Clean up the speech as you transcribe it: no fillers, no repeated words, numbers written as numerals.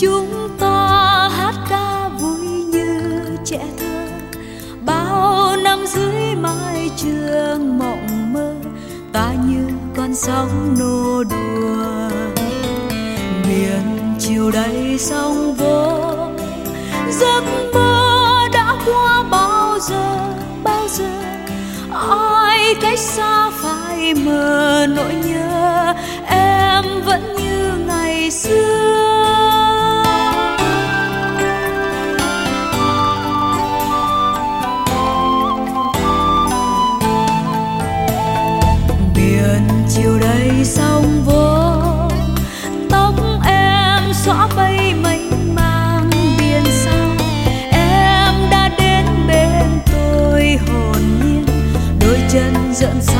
chúng ta hát ca vui như trẻ thơ, bao năm dưới mái trường mộng mơ, ta như con sóng nô đùa. Biển chiều đầy sóng vỗ, giấc mơ đã qua bao giờ, bao giờ ai cách xa phai mờ nỗi nhớ, em vẫn như ngày xưa. Biển chiều đầy sóng vỗ, tóc em xõa bay mênh mang biển sao, em đã đến bên tôi hồn nhiên, đôi chân dẫn